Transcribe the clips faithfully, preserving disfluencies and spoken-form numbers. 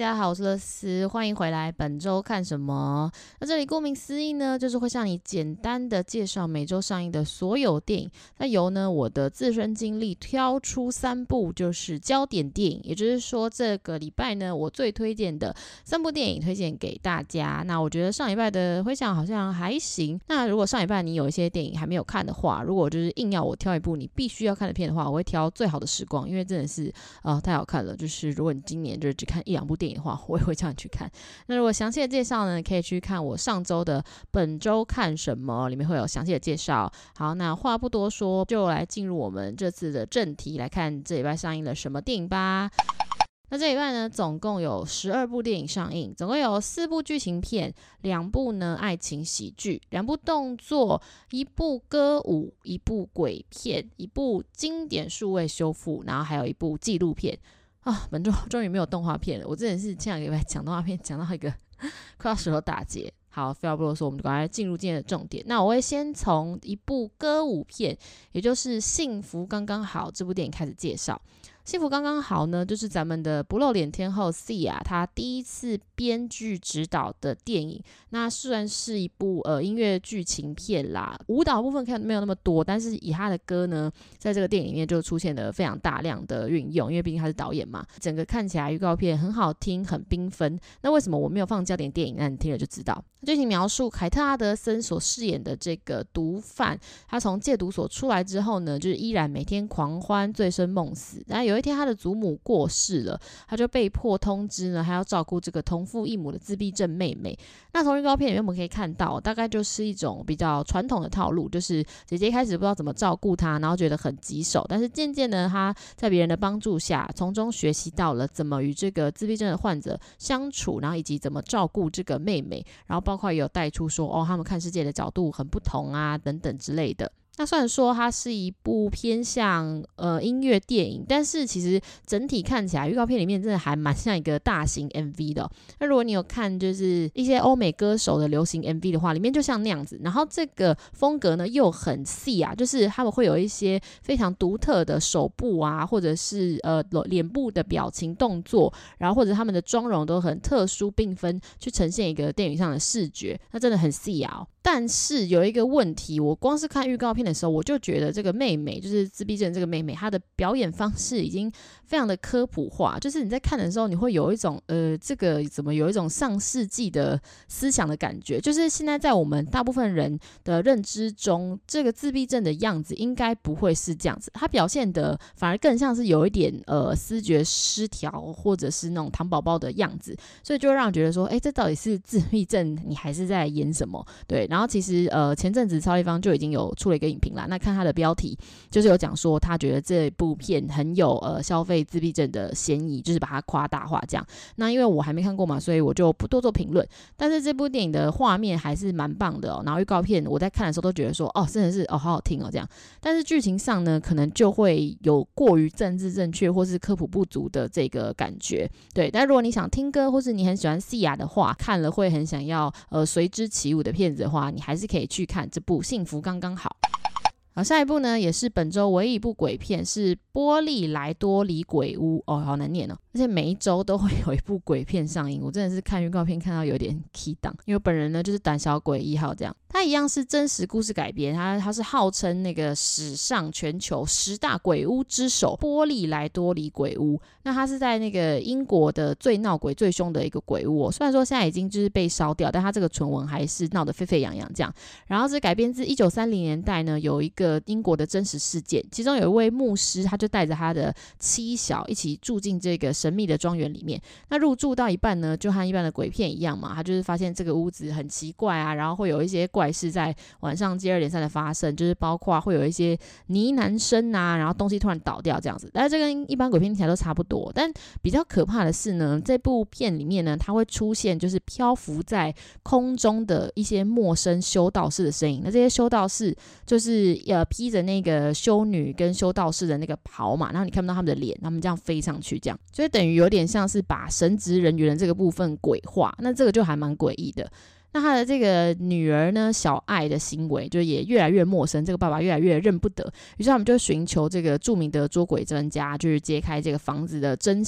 家好，我是乐思，欢迎回来。本周看什么？那这里顾名思义呢，就是会向你简单的介绍每周上映的所有电影。那由呢我的自身经历挑出三部就是焦点电影，也就是说这个礼拜呢我最推荐的三部电影推荐给大家。那我觉得上礼拜的回响好像还行。那如果上礼拜你有一些电影还没有看的话，如果就是硬要我挑一部你必须要看的片的话，我会挑最好的时光，因为真的是呃太好看了。就是如果你今年就是只看一两部电影的话，我也会叫你去看。那如果详细的介绍呢，可以去看我上周的本周看什么，里面会有详细的介绍。好，那话不多说，就来进入我们这次的正题，来看这礼拜上映了什么电影吧。那这礼拜呢，总共有十二部电影上映，总共有四部剧情片，两部呢爱情喜剧，两部动作，一部歌舞，一部鬼片，一部经典数位修复，然后还有一部纪录片。啊，本周终于没有动画片了，我真的是前两个礼拜讲动画片讲到一个快要舌头打结。好，废话不多说，我们就赶快进入今天的重点。那我会先从一部歌舞片，也就是《幸福刚刚好》这部电影开始介绍。幸福刚刚好呢，就是咱们的不露脸天后 Sia 她第一次编剧指导的电影。那虽然是一部呃音乐剧情片啦，舞蹈部分看没有那么多，但是以她的歌呢，在这个电影里面就出现了非常大量的运用，因为毕竟她是导演嘛。整个看起来预告片很好听，很缤纷。那为什么我没有放焦点电影？那你听了就知道。剧情描述凯特·阿德森所饰演的这个毒贩，他从戒毒所出来之后呢，就是依然每天狂欢、醉生梦死。然后有一天他的祖母过世了，他就被迫通知呢，还要照顾这个同父异母的自闭症妹妹。那从预告片里面我们可以看到，大概就是一种比较传统的套路，就是姐姐一开始不知道怎么照顾他，然后觉得很棘手，但是渐渐的他在别人的帮助下，从中学习到了怎么与这个自闭症的患者相处，然后以及怎么照顾这个妹妹，然后包括也有带出说哦，他们看世界的角度很不同啊，等等之类的。那虽然说它是一部偏向呃音乐电影，但是其实整体看起来预告片里面真的还蛮像一个大型 M V 的、哦。那如果你有看就是一些欧美歌手的流行 M V 的话，里面就像那样子。然后这个风格呢又很细啊，就是他们会有一些非常独特的手部啊，或者是呃脸部的表情动作，然后或者他们的妆容都很特殊缤纷，去呈现一个电影上的视觉，那真的很细啊、哦。但是有一个问题，我光是看预告片的时候，我就觉得这个妹妹，就是自闭症这个妹妹，她的表演方式已经非常的科普化，就是你在看的时候，你会有一种呃，这个怎么有一种上世纪的思想的感觉，就是现在在我们大部分人的认知中，这个自闭症的样子应该不会是这样子，她表现的反而更像是有一点呃思觉失调，或者是那种糖宝宝的样子，所以就会让人觉得说，哎，这到底是自闭症，你还是在演什么？对。然后其实呃前阵子超立方就已经有出了一个影评啦，那看他的标题就是有讲说他觉得这部片很有呃消费自闭症的嫌疑，就是把它夸大化这样。那因为我还没看过嘛，所以我就不多做评论。但是这部电影的画面还是蛮棒的哦，然后预告片我在看的时候都觉得说哦真的是哦好好听哦这样。但是剧情上呢可能就会有过于政治正确或是科普不足的这个感觉。对，但如果你想听歌或是你很喜欢 Sia 的话，看了会很想要呃随之起舞的片子的话，你还是可以去看这部《幸福刚刚好》。好，下一部呢也是本周唯一一部鬼片，是《波利莱多里鬼屋》哦，好难念哦。而且每一周都会有一部鬼片上映，我真的是看预告片看到有点 key 档，因为本人呢就是胆小鬼一号这样。它一样是真实故事改编，它它是号称那个史上全球十大鬼屋之首波利莱多里鬼屋。那它是在那个英国的最闹鬼最凶的一个鬼屋、哦、虽然说现在已经就是被烧掉，但它这个传闻还是闹得沸沸扬扬这样。然后是改编自一九三零年代呢有一个英国的真实事件，其中有一位牧师，他就带着他的妻小一起住进这个神秘的庄园里面。那入住到一半呢，就和一般的鬼片一样嘛，他就是发现这个屋子很奇怪啊，然后会有一些怪事在晚上接二连三的发生，就是包括会有一些呢喃声啊，然后东西突然倒掉这样子。但是这跟一般鬼片听起来都差不多，但比较可怕的是呢，这部片里面呢，它会出现就是漂浮在空中的一些陌生修道士的身影。那这些修道士就是呃披着那个修女跟修道士的那个袍嘛，然后你看不到他们的脸，他们这样飞上去这样，所以等于有点像是把神职人员的这个部分鬼化，那这个就还蛮诡异的。那他的这个女儿呢，小爱的行为就也越来越陌生，这个爸爸越来越认不得，于是他们就寻求这个著名的捉鬼专家，就是揭开这个房子的真相。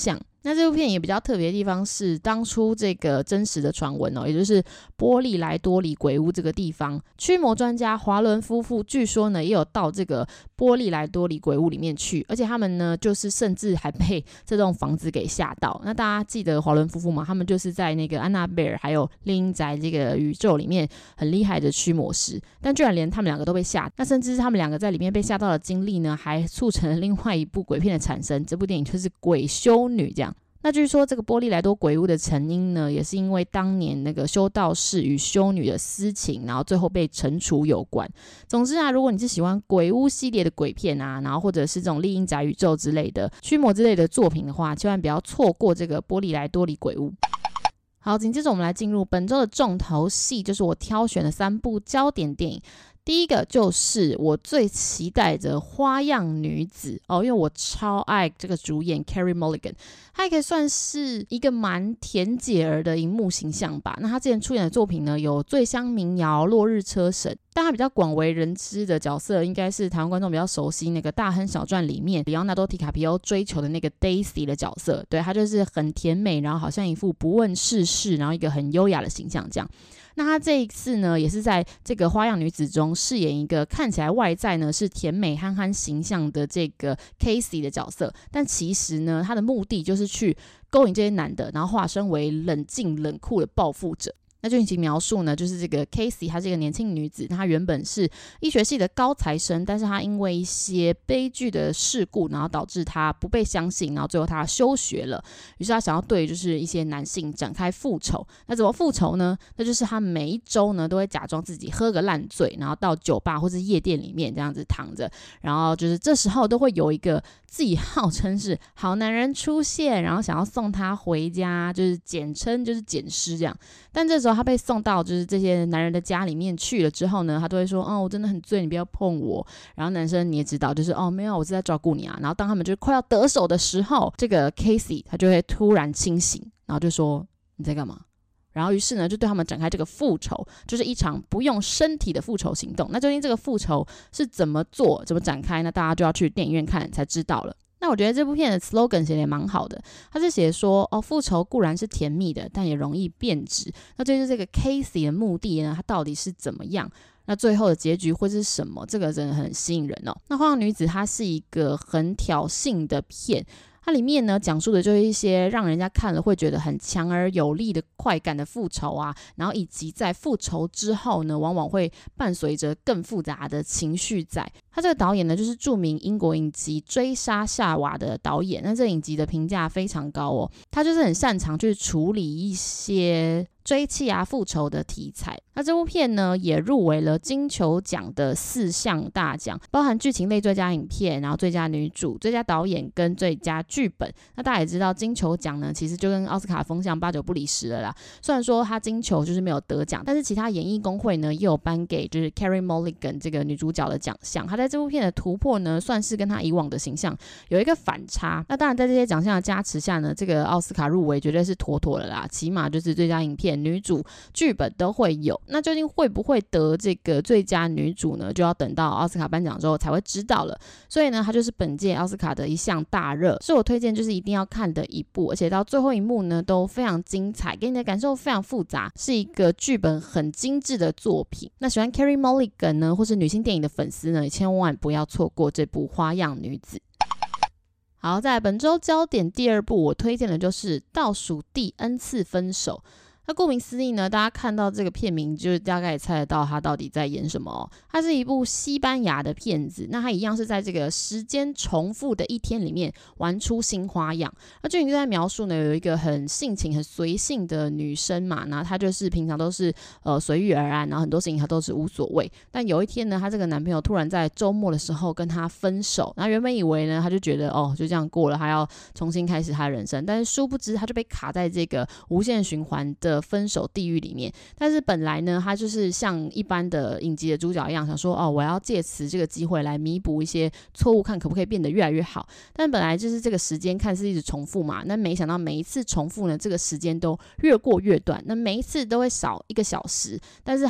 那这部片也比较特别的地方是，当初这个真实的传闻哦，也就是波利莱多里鬼屋这个地方，驱魔专家华伦夫妇据说呢也有到这个波利莱多里鬼屋里面去，而且他们呢就是甚至还被这栋房子给吓到。那大家记得华伦夫妇吗？他们就是在那个安娜贝尔还有丽婴宅这个宇宙里面很厉害的驱魔师，但居然连他们两个都被吓，那甚至是他们两个在里面被吓到的经历呢，还促成了另外一部鬼片的产生。这部电影就是《鬼修女》这样。那据说这个波利莱多鬼屋的成因呢，也是因为当年那个修道士与修女的私情，然后最后被惩处有关。总之啊，如果你是喜欢鬼屋系列的鬼片啊，然后或者是这种丽婴宅宇宙之类的驱魔之类的作品的话，千万不要错过这个波利莱多里鬼屋。好，紧接着我们来进入本周的重头戏，就是我挑选的三部焦点电影。第一个就是我最期待的花样女子哦，因为我超爱这个主演 Carey Mulligan， 她也可以算是一个蛮甜姐儿的荧幕形象吧。那她之前出演的作品呢，有《醉乡民谣》《落日车神》，但她比较广为人知的角色，应该是台湾观众比较熟悉那个《大亨小传》里面里奥纳多·迪卡皮欧追求的那个 Daisy 的角色。对，她就是很甜美，然后好像一副不问世事，然后一个很优雅的形象这样。那她这一次呢，也是在这个花样女子中饰演一个看起来外在呢是甜美憨憨形象的这个 Casey 的角色，但其实呢，她的目的就是去勾引这些男的，然后化身为冷静冷酷的报复者。那剧情描述呢，就是这个 Casey 她是一个年轻女子，她原本是医学系的高材生，但是她因为一些悲剧的事故，然后导致她不被相信，然后最后她休学了。于是她想要对就是一些男性展开复仇。那怎么复仇呢？那就是她每一周呢都会假装自己喝个烂醉，然后到酒吧或是夜店里面这样子躺着，然后就是这时候都会有一个自己号称是好男人出现，然后想要送她回家，就是简称就是捡尸这样。但这时候他被送到就是这些男人的家里面去了之后呢，他都会说哦我真的很醉，你不要碰我。然后男生你也知道就是哦没有，我是在照顾你啊。然后当他们就快要得手的时候，这个 Casey 他就会突然清醒，然后就说你在干嘛。然后于是呢就对他们展开这个复仇，就是一场不用身体的复仇行动。那究竟这个复仇是怎么做怎么展开，那大家就要去电影院看才知道了。那我觉得这部片的 slogan 写得也蛮好的，他是写说哦，复仇固然是甜蜜的，但也容易变质。那这就是这个 Casey 的目的呢，他到底是怎么样？那最后的结局会是什么？这个真的很吸引人哦。那花样女子它是一个很挑衅的片。它里面呢讲述的就是一些让人家看了会觉得很强而有力的快感的复仇啊，然后以及在复仇之后呢，往往会伴随着更复杂的情绪在。他这个导演呢，就是著名英国影集《追杀夏娃》的导演。那这影集的评价非常高哦，他就是很擅长去处理一些追妻啊复仇的题材。那这部片呢也入围了金球奖的四项大奖，包含剧情类最佳影片，然后最佳女主、最佳导演跟最佳剧本。那大家也知道金球奖呢其实就跟奥斯卡风向八九不离十了啦。虽然说他金球就是没有得奖，但是其他演艺工会呢也有颁给就是 Carey Mulligan 这个女主角的奖项。他在这部片的突破呢算是跟他以往的形象有一个反差。那当然在这些奖项的加持下呢，这个奥斯卡入围绝对是妥妥的啦，起码就是最佳影片、女主、剧本都会有。那究竟会不会得这个最佳女主呢，就要等到奥斯卡颁奖之后才会知道了。所以呢它就是本届奥斯卡的一项大热，是我推荐就是一定要看的一部，而且到最后一幕呢都非常精彩，给你的感受非常复杂，是一个剧本很精致的作品。那喜欢 Carey Mulligan 呢或是女性电影的粉丝呢，也千万不要错过这部花样女子。好，在本周焦点第二部我推荐的就是倒数第 N 次分手。那顾名思义呢，大家看到这个片名就是大概也猜得到他到底在演什么哦。它是一部西班牙的片子，那它一样是在这个时间重复的一天里面玩出新花样。那剧情就在描述呢，有一个很性情很随性的女生嘛，那她就是平常都是呃随遇而安，然后很多事情她都是无所谓。但有一天呢，她这个男朋友突然在周末的时候跟她分手，那原本以为呢，她就觉得哦就这样过了，她要重新开始她的人生，但是殊不知她就被卡在这个无限循环的分手地狱里面。但是本来呢他就是像一般的影集的主角一样，想说哦我要借此这个机会来弥补一些错误，看可不可以变得越来越好。但本来就是这个时间看似一直重复嘛，那没想到每一次重复呢，这个时间都越过越短，那每一次都会少一个小时，但是他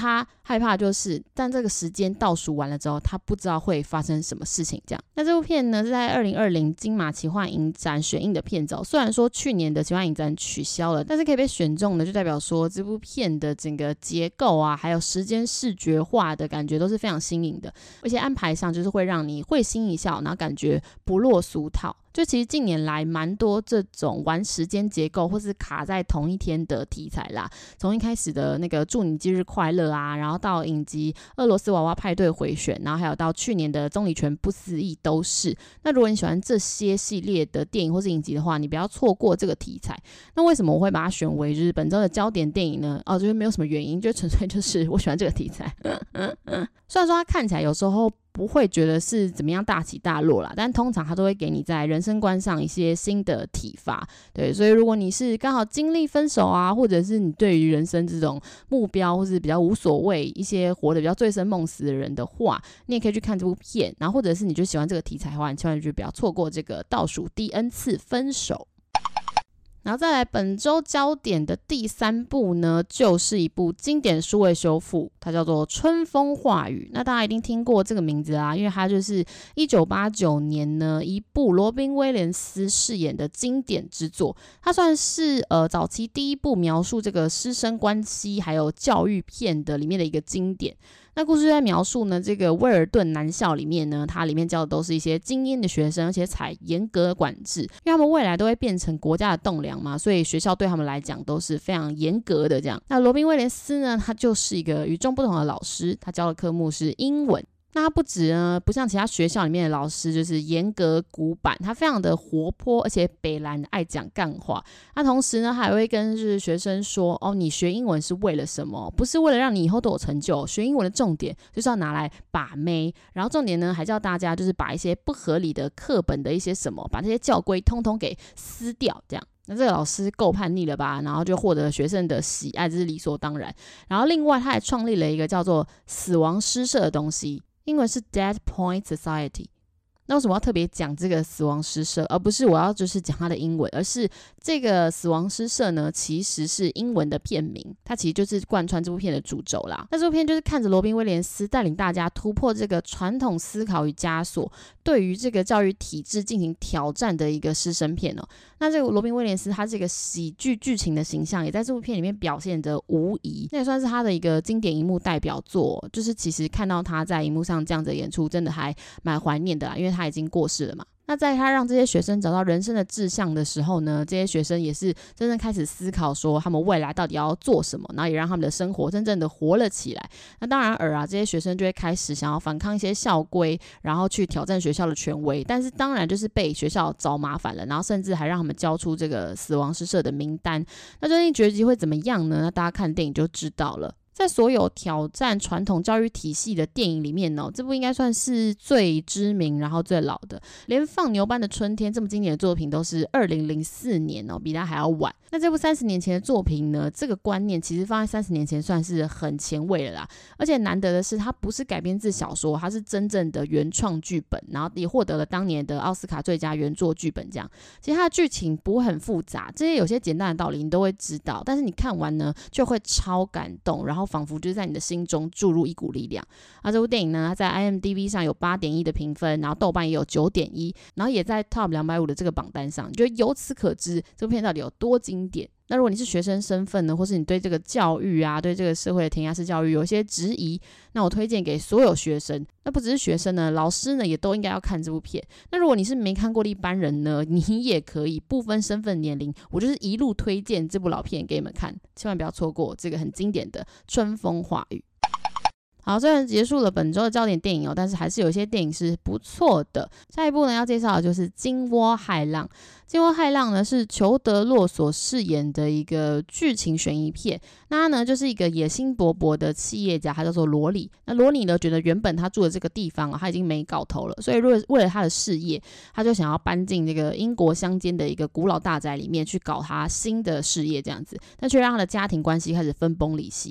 害怕就是但这个时间倒数完了之后，他不知道会发生什么事情这样。那这部片呢是在二零二零金马奇幻影展选映的片子、哦、虽然说去年的奇幻影展取消了，但是可以被选中的就代表说这部片的整个结构啊，还有时间视觉化的感觉都是非常新颖的，而且安排上就是会让你会心一笑，然后感觉不落俗套。就其实近年来蛮多这种玩时间结构或是卡在同一天的题材啦，从一开始的那个祝你忌日快乐啊，然后到影集俄罗斯娃娃派对回旋，然后还有到去年的棕榈泉不思议都是。那如果你喜欢这些系列的电影或是影集的话，你不要错过这个题材。那为什么我会把它选为就是本周的焦点电影呢？哦，就是没有什么原因，就纯粹就是我喜欢这个题材。虽然说它看起来有时候不会觉得是怎么样大起大落啦，但通常它都会给你在人生观上一些新的启发。对，所以如果你是刚好经历分手啊，或者是你对于人生这种目标或是比较无所谓，一些活得比较醉生梦死的人的话，你也可以去看这部片。然后或者是你就喜欢这个题材的话，你千万就不要错过这个倒数第 N 次分手。然后再来本周焦点的第三部呢，就是一部经典数位修复，它叫做《春风化雨》。那大家一定听过这个名字啊，因为它就是一九八九年呢一部罗宾威廉斯饰演的经典之作。它算是呃早期第一部描述这个师生关系还有教育片的里面的一个经典。那故事在描述呢，这个威尔顿男校里面呢，它里面教的都是一些精英的学生，而且采严格的管制，因为他们未来都会变成国家的栋梁嘛，所以学校对他们来讲都是非常严格的这样。那罗宾威廉斯呢，他就是一个与众不同的老师，他教的科目是英文。那他不止呢，不像其他学校里面的老师就是严格古板，他非常的活泼，而且北兰爱讲干话。那同时呢，还会跟就是学生说，哦，你学英文是为了什么？不是为了让你以后都有成就，学英文的重点就是要拿来把妹。然后重点呢，还叫大家就是把一些不合理的课本的一些什么，把这些教规通通给撕掉，这样。那这个老师够叛逆了吧，然后就获得学生的喜爱，这是理所当然。然后另外他还创立了一个叫做死亡诗社的东西，英文是 Dead Point Society。那为什么要特别讲这个死亡诗社，而不是我要就是讲它的英文，而是这个死亡诗社呢其实是英文的片名，它其实就是贯穿这部片的主轴啦。那这部片就是看着罗宾威廉斯带领大家突破这个传统思考与枷锁，对于这个教育体制进行挑战的一个师生片哦。那这个罗宾威廉斯他这个喜剧剧情的形象也在这部片里面表现得无疑，那也算是他的一个经典荧幕代表作，就是其实看到他在荧幕上这样子的演出真的还蛮怀念的啦，因为他已经过世了嘛。那在他让这些学生找到人生的志向的时候呢，这些学生也是真正开始思考说他们未来到底要做什么，然后也让他们的生活真正的活了起来。那当然尔啊，这些学生就会开始想要反抗一些校规，然后去挑战学校的权威，但是当然就是被学校找麻烦了，然后甚至还让他们交出这个死亡诗社的名单。那究竟结局会怎么样呢？那大家看电影就知道了。在所有挑战传统教育体系的电影里面呢，这部应该算是最知名然后最老的，连放牛班的春天这么经典的作品都是二零零四年哦，比它还要晚。那这部三十年前的作品呢，这个观念其实放在三十年前算是很前卫了啦，而且难得的是它不是改编自小说，它是真正的原创剧本，然后也获得了当年的奥斯卡最佳原作剧本这样。其实它的剧情不会很复杂，这些有些简单的道理你都会知道，但是你看完呢就会超感动，然后仿佛就是在你的心中注入一股力量。啊，这部电影呢，它在 I M D B 上有 八点一 的评分，然后豆瓣也有 九点一， 然后也在 Top 两百五十的这个榜单上，你就由此可知这部片到底有多经典。那如果你是学生身份呢，或是你对这个教育啊，对这个社会的填鸭式教育有一些质疑，那我推荐给所有学生，那不只是学生呢，老师呢也都应该要看这部片。那如果你是没看过的一般人呢，你也可以不分身份年龄，我就是一路推荐这部老片给你们看，千万不要错过这个很经典的春风化雨。好，虽然结束了本周的焦点电影哦，但是还是有一些电影是不错的。下一部呢要介绍的就是《金窝骇浪》。《金窝骇浪》呢是裘德洛所饰演的一个剧情悬疑片。那他呢就是一个野心勃勃的企业家，他叫做罗里。那罗里呢觉得原本他住的这个地方、哦、他已经没搞头了，所以为了他的事业，他就想要搬进这个英国乡间的一个古老大宅里面去搞他新的事业这样子，但却让他的家庭关系开始分崩离析。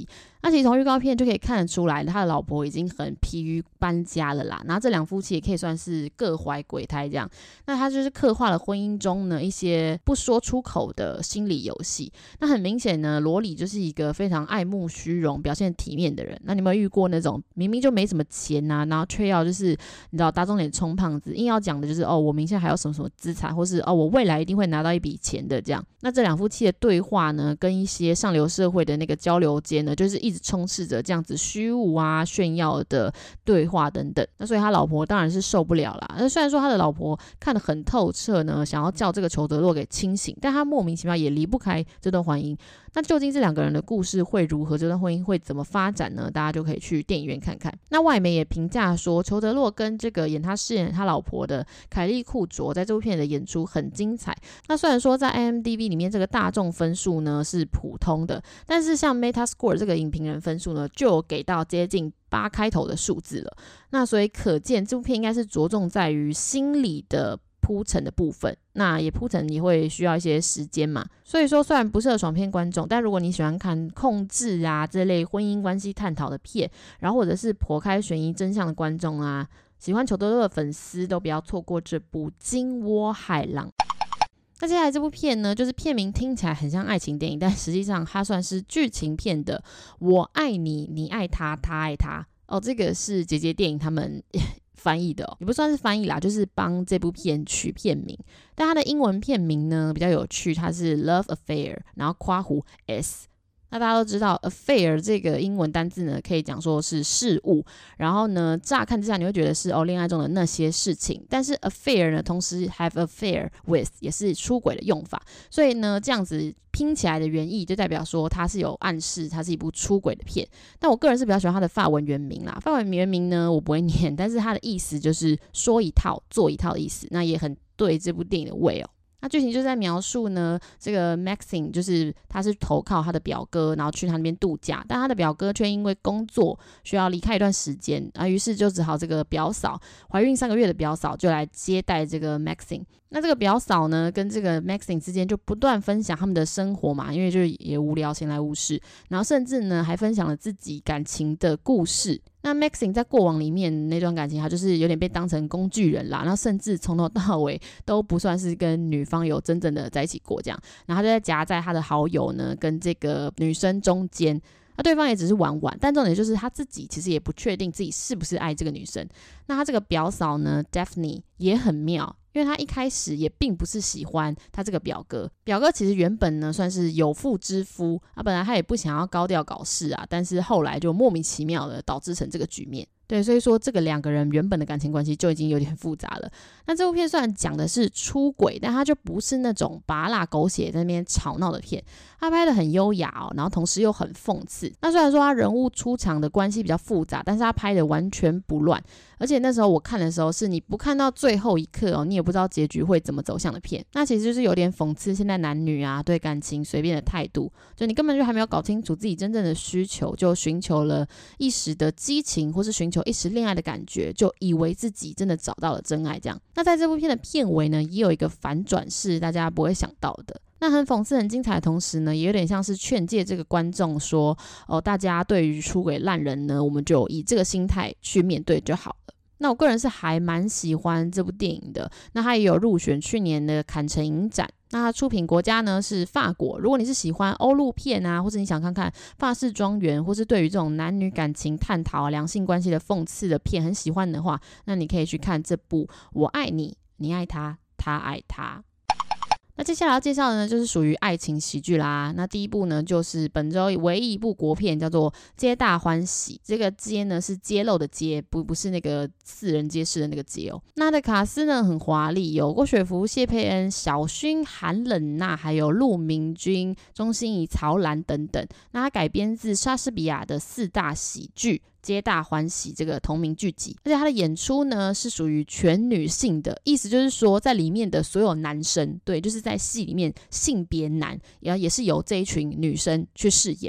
那其实从预告片就可以看得出来，他的老婆已经很疲于搬家了啦。然后这两夫妻也可以算是各怀鬼胎这样。那他就是刻画了婚姻中呢一些不说出口的心理游戏。那很明显呢，罗里就是一个非常爱慕虚荣、表现体面的人。那你有没有遇过那种明明就没什么钱啊，然后却要就是你知道打肿脸充胖子，硬要讲的就是哦我名下还有什么什么资产，或是哦我未来一定会拿到一笔钱的这样。那这两夫妻的对话呢，跟一些上流社会的那个交流间呢，就是一直充斥着这样子虚无啊、炫耀的对话等等。那所以他老婆当然是受不了啦。那虽然说他的老婆看得很透彻呢，想要叫这个裘德洛给清醒，但他莫名其妙也离不开这段婚姻。那究竟这两个人的故事会如何？这段婚姻会怎么发展呢？大家就可以去电影院看看。那外媒也评价说，裘德洛跟这个演他饰演他老婆的凯莉库卓在这部片的演出很精彩。那虽然说在 I M D B 里面这个大众分数呢是普通的，但是像 Metascore 这个影评人分数呢就有给到接近八开头的数字了。那所以可见这部片应该是着重在于心理的铺陈的部分，那也铺陈也会需要一些时间嘛。所以说虽然不适合爽片观众，但如果你喜欢看控制啊这类婚姻关系探讨的片，然后或者是剖开悬疑真相的观众啊，喜欢裘德洛的粉丝都不要错过这部《金窝海狼》。那接下来这部片呢，就是片名听起来很像爱情电影，但实际上它算是剧情片的我爱你，你爱他，他爱他。哦，这个是姐姐电影他们翻译的哦，也不算是翻译啦，就是帮这部片取片名。但它的英文片名呢比较有趣，它是 Love Affair， 然后括弧 S。那大家都知道 affair 这个英文单字呢，可以讲说是事物，然后呢乍看之下你会觉得是哦恋爱中的那些事情，但是 affair 呢同时 have affair with 也是出轨的用法，所以呢这样子拼起来的原意就代表说它是有暗示它是一部出轨的片。但我个人是比较喜欢它的法文原名啦，法文原名呢我不会念，但是它的意思就是说一套做一套的意思，那也很对这部电影的味哦。那剧情就在描述呢，这个 Maxine 就是他是投靠他的表哥，然后去他那边度假，但他的表哥却因为工作需要离开一段时间啊，于是就只好这个表嫂怀孕三个月的表嫂就来接待这个 Maxine。那这个表嫂呢，跟这个 Maxine 之间就不断分享他们的生活嘛，因为就是也无聊闲来无事，然后甚至呢还分享了自己感情的故事。那 Maxine 在过往里面那段感情，他就是有点被当成工具人啦，然后甚至从头到尾都不算是跟女方有真正的在一起过这样，然后他就在夹在他的好友呢跟这个女生中间。那对方也只是玩玩，但重点就是他自己其实也不确定自己是不是爱这个女生。那他这个表嫂呢 Daphne 也很妙，因为他一开始也并不是喜欢他这个表哥，表哥其实原本呢算是有妇之夫啊，本来他也不想要高调搞事啊，但是后来就莫名其妙的导致成这个局面。对，所以说这个两个人原本的感情关系就已经有点复杂了。那这部片虽然讲的是出轨，但它就不是那种拔辣狗血在那边吵闹的片，它拍的很优雅哦，然后同时又很讽刺。那虽然说他人物出场的关系比较复杂，但是他拍的完全不乱。而且那时候我看的时候是你不看到最后一刻哦，你也不知道结局会怎么走向的片。那其实就是有点讽刺现在男女啊对感情随便的态度，就你根本就还没有搞清楚自己真正的需求，就寻求了一时的激情，或是寻求一时恋爱的感觉，就以为自己真的找到了真爱这样。那在这部片的片尾呢，也有一个反转是大家不会想到的。那很讽刺很精彩的同时呢，也有点像是劝诫这个观众说哦，大家对于出轨烂人呢，我们就以这个心态去面对就好了。那我个人是还蛮喜欢这部电影的，那它也有入选去年的坎城影展。那它出品国家呢是法国。如果你是喜欢欧陆片啊，或者你想看看法式庄园，或是对于这种男女感情探讨、良性关系的讽刺的片很喜欢的话，那你可以去看这部《我爱你，你爱他，他爱他》。那接下来要介绍的呢，就是属于爱情喜剧啦。那第一部呢，就是本周唯一一部国片，叫做《皆大欢喜》。这个揭呢是揭露的揭，不不是那个四人皆是的那个揭哦。那它的卡司呢很华丽，有郭雪芙、谢佩恩、小薰、韩冷娜，还有陆明君、钟欣怡、曹兰等等。那它改编自莎士比亚的四大喜剧。皆大欢喜这个同名剧集，而且他的演出呢是属于全女性的，意思就是说在里面的所有男生，对，就是在戏里面性别男，也也是由这一群女生去饰演。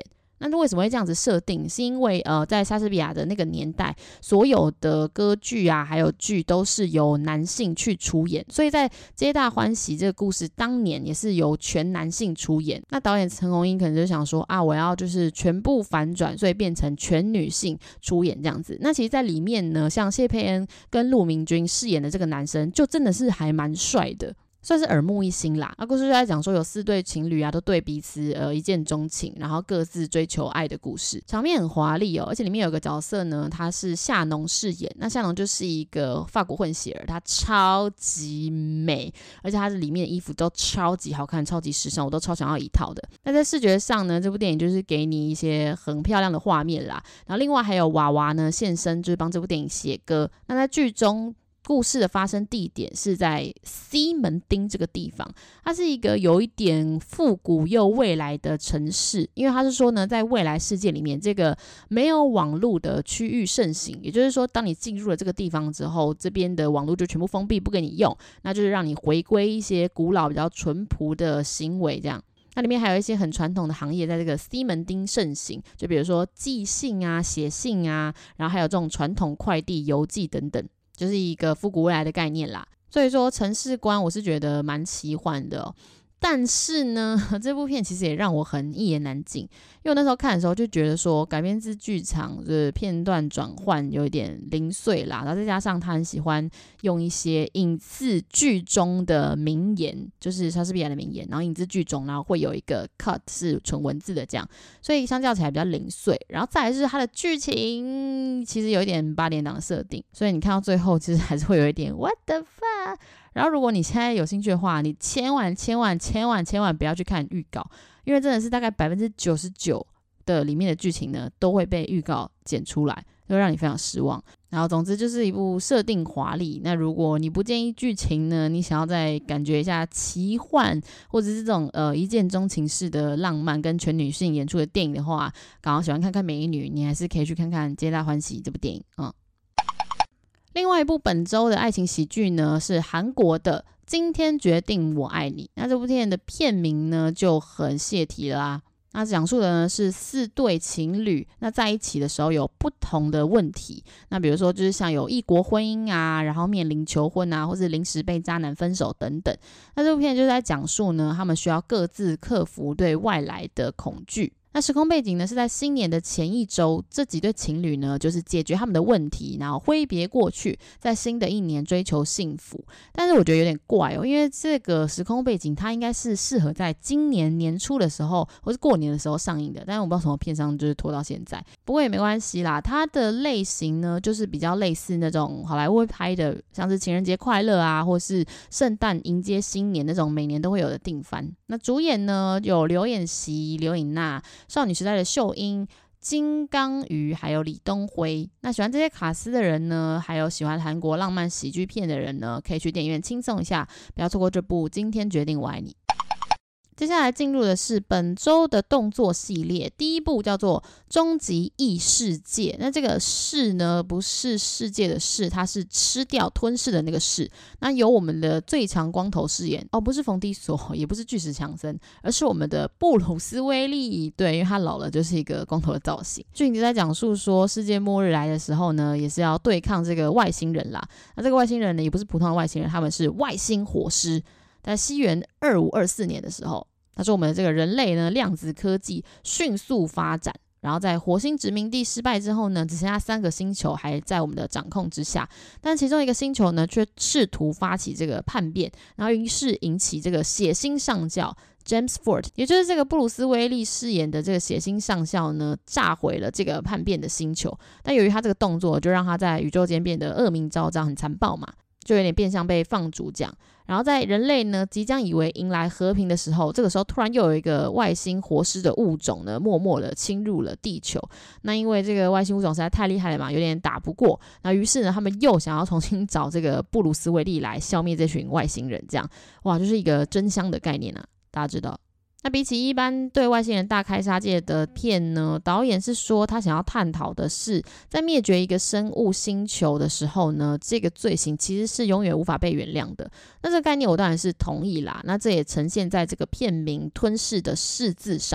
那为什么会这样子设定？是因为呃，在莎士比亚的那个年代，所有的歌剧啊，还有剧都是由男性去出演，所以在《皆大欢喜》这个故事当年也是由全男性出演。那导演陈鸿英可能就想说啊，我要就是全部反转，所以变成全女性出演这样子。那其实在里面呢，像谢佩恩跟陆明君饰演的这个男生，就真的是还蛮帅的，算是耳目一新啦。那故事就在讲说有四对情侣啊，都对彼此呃一见钟情，然后各自追求爱的故事，场面很华丽哦。而且里面有个角色呢，他是夏农饰演，那夏农就是一个法国混血儿，她超级美，而且她的里面的衣服都超级好看，超级时尚，我都超想要一套的。那在视觉上呢，这部电影就是给你一些很漂亮的画面啦。然后另外还有娃娃呢现身，就是帮这部电影写歌。那在剧中故事的发生地点是在西门町这个地方，它是一个有一点复古又未来的城市，因为它是说呢，在未来世界里面，这个没有网络的区域盛行，也就是说，当你进入了这个地方之后，这边的网络就全部封闭，不给你用，那就是让你回归一些古老比较淳朴的行为，这样。那里面还有一些很传统的行业在这个西门町盛行，就比如说寄信啊、写信啊，然后还有这种传统快递、邮寄等等。就是一个复古未来的概念啦，所以说城市观我是觉得蛮奇幻的哦。但是呢，这部片其实也让我很一言难尽，因为我那时候看的时候就觉得说，改编自剧场的片段转换有一点零碎啦，然后再加上他很喜欢用一些引自剧中的名言，就是莎士比亚的名言，然后引自剧中，然后会有一个 cut 是纯文字的这样，所以相较起来比较零碎。然后再来是它的剧情其实有一点八点档的设定，所以你看到最后其实还是会有一点 what the fuck。然后如果你现在有兴趣的话，你千万千万千万千万不要去看预告，因为真的是大概 百分之九十九 的里面的剧情呢都会被预告剪出来，就会让你非常失望。然后总之就是一部设定华丽，那如果你不建议剧情呢，你想要再感觉一下奇幻或者是这种呃一见钟情式的浪漫跟全女性演出的电影的话，刚好喜欢看看美女，你还是可以去看看《皆大欢喜》这部电影啊、嗯。另外一部本周的爱情喜剧呢，是韩国的《今天决定我爱你》。那这部电影的片名呢就很泄题了啊。那讲述的呢是四对情侣，那在一起的时候有不同的问题。那比如说就是像有异国婚姻啊，然后面临求婚啊，或是临时被渣男分手等等。那这部片就是在讲述呢，他们需要各自克服对外来的恐惧。那时空背景呢是在新年的前一周，这几对情侣呢就是解决他们的问题，然后挥别过去，在新的一年追求幸福。但是我觉得有点怪哦，因为这个时空背景它应该是适合在今年年初的时候或是过年的时候上映的，但是我不知道什么片商就是拖到现在。不过也没关系啦，它的类型呢就是比较类似那种好莱坞会拍的，像是情人节快乐啊，或是圣诞迎接新年那种每年都会有的定番。那主演呢有刘演熙、刘颖娜、少女时代的秀英、金刚鱼还有李东辉。那喜欢这些卡司的人呢，还有喜欢韩国浪漫喜剧片的人呢，可以去电影院轻松一下，不要错过这部《今天决定我爱你》。接下来进入的是本周的动作系列，第一部叫做《终极异世界》。那这个世呢，不是世界的世，它是吃掉吞噬的那个世。那由我们的最强光头饰演哦，不是冯迪索，也不是巨石强森，而是我们的布鲁斯威利。对，因为他老了，就是一个光头的造型。剧情在讲述说，世界末日来的时候呢，也是要对抗这个外星人啦。那这个外星人呢，也不是普通的外星人，他们是外星火狮。在西元二五二四年的时候，他说我们的这个人类呢，量子科技迅速发展，然后在火星殖民地失败之后呢，只剩下三个星球还在我们的掌控之下，但其中一个星球呢，却试图发起这个叛变，然后于是引起这个血腥上校 James Ford， 也就是这个布鲁斯威利饰演的这个血腥上校呢，炸毁了这个叛变的星球。但由于他这个动作，就让他在宇宙间变得恶名昭彰，很残暴嘛，就有点变相被放逐这样。然后在人类呢即将以为迎来和平的时候，这个时候突然又有一个外星活尸的物种呢，默默的侵入了地球。那因为这个外星物种实在太厉害了嘛，有点打不过，那于是呢，他们又想要重新找这个布鲁斯威利来消灭这群外星人，这样哇，就是一个真香的概念啊，大家知道。那比起一般对外星人大开杀戒的片呢，导演是说他想要探讨的是，在灭绝一个生物星球的时候呢，这个罪行其实是永远无法被原谅的。那这个概念我当然是同意啦，那这也呈现在这个片名吞噬的噬字上。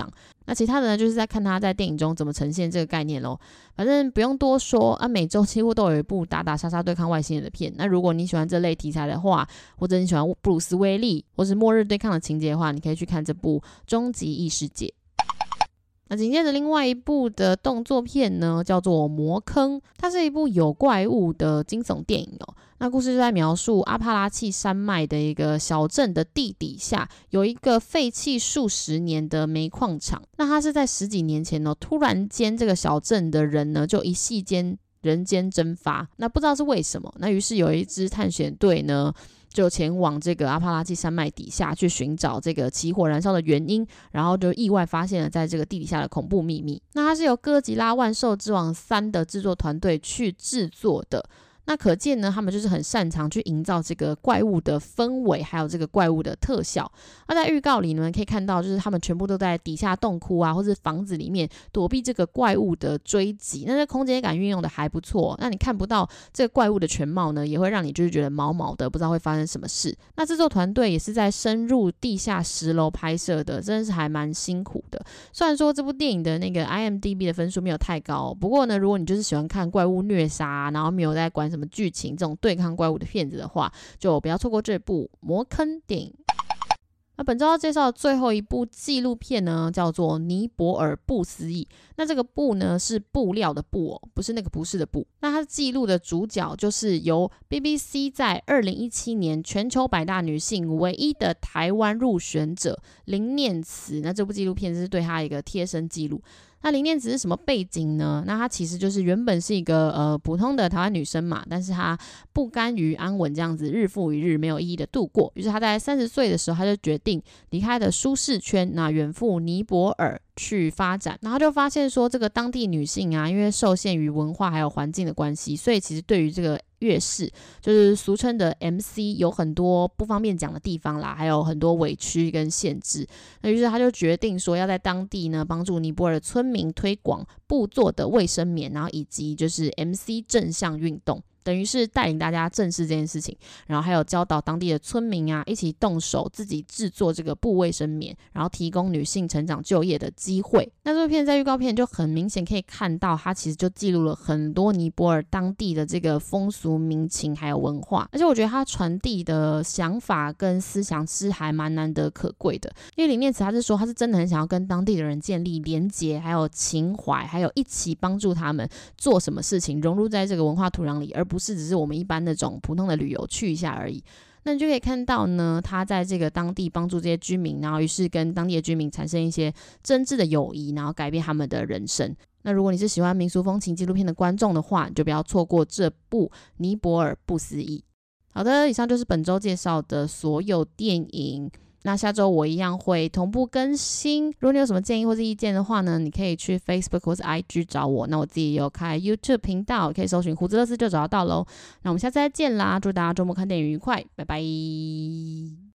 那其他的呢，就是在看他在电影中怎么呈现这个概念咯。反正不用多说啊，每周几乎都有一部打打杀杀对抗外星人的片。那如果你喜欢这类题材的话，或者你喜欢布鲁斯威利或是末日对抗的情节的话，你可以去看这部《终极异世界》。那紧接着另外一部的动作片呢，叫做《魔坑》，它是一部有怪物的惊悚电影哦。那故事就在描述阿帕拉契山脉的一个小镇的地底下有一个废弃数十年的煤矿厂。那它是在十几年前哦，突然间这个小镇的人呢，就一夕间人间蒸发。那不知道是为什么，那于是有一支探险队呢，就前往这个阿帕拉契山脉底下去寻找这个起火燃烧的原因，然后就意外发现了在这个地底下的恐怖秘密。那它是由哥吉拉万兽之王三的制作团队去制作的。那可见呢，他们就是很擅长去营造这个怪物的氛围，还有这个怪物的特效。那在预告里呢，可以看到就是他们全部都在底下洞窟啊，或是房子里面躲避这个怪物的追击。那这空间感运用的还不错，那你看不到这个怪物的全貌呢，也会让你就是觉得毛毛的，不知道会发生什么事。那制作团队也是在深入地下十楼拍摄的，真的是还蛮辛苦的。虽然说这部电影的那个 I M D B 的分数没有太高，不过呢，如果你就是喜欢看怪物虐杀，然后没有在管什么剧情这种对抗怪物的片子的话，就不要错过这部魔坑电影。那本周要介绍的最后一部纪录片呢，叫做尼泊尔不思议。那这个布呢是布料的布哦，不是那个不是的布。那它记录的主角就是由 B B C 在二零一七年全球百大女性唯一的台湾入选者林念慈。那这部纪录片是对她一个贴身记录。那林念慈是什么背景呢？那她其实就是原本是一个呃普通的台湾女生嘛，但是她不甘于安稳这样子日复一日没有意义的度过，于是她在三十岁的时候，她就决定离开了舒适圈，那远赴尼泊尔去发展。然后就发现说，这个当地女性啊，因为受限于文化还有环境的关系，所以其实对于这个乐事，就是俗称的 M C， 有很多不方便讲的地方啦，还有很多委屈跟限制。那于是他就决定说，要在当地呢帮助尼泊尔的村民推广布做的卫生棉，然后以及就是 M C 正向运动。等于是带领大家正视这件事情，然后还有教导当地的村民啊，一起动手自己制作这个布卫生棉，然后提供女性成长就业的机会。那这部片在预告片就很明显可以看到，它其实就记录了很多尼泊尔当地的这个风俗民情还有文化，而且我觉得它传递的想法跟思想是还蛮难得可贵的。因为林念慈他是说，他是真的很想要跟当地的人建立连结，还有情怀，还有一起帮助他们做什么事情，融入在这个文化土壤里，而不是只是我们一般那种普通的旅游去一下而已。那你就可以看到呢，他在这个当地帮助这些居民，然后于是跟当地的居民产生一些真挚的友谊，然后改变他们的人生。那如果你是喜欢民俗风情纪录片的观众的话，你就不要错过这部尼泊尔不思议。好的，以上就是本周介绍的所有电影。那下周我一样会同步更新，如果你有什么建议或是意见的话呢，你可以去 Facebook 或是 I G 找我。那我自己有开 YouTube 频道，可以搜寻胡子乐斯就找得到咯。那我们下次再见啦，祝大家周末看电影愉快，拜拜。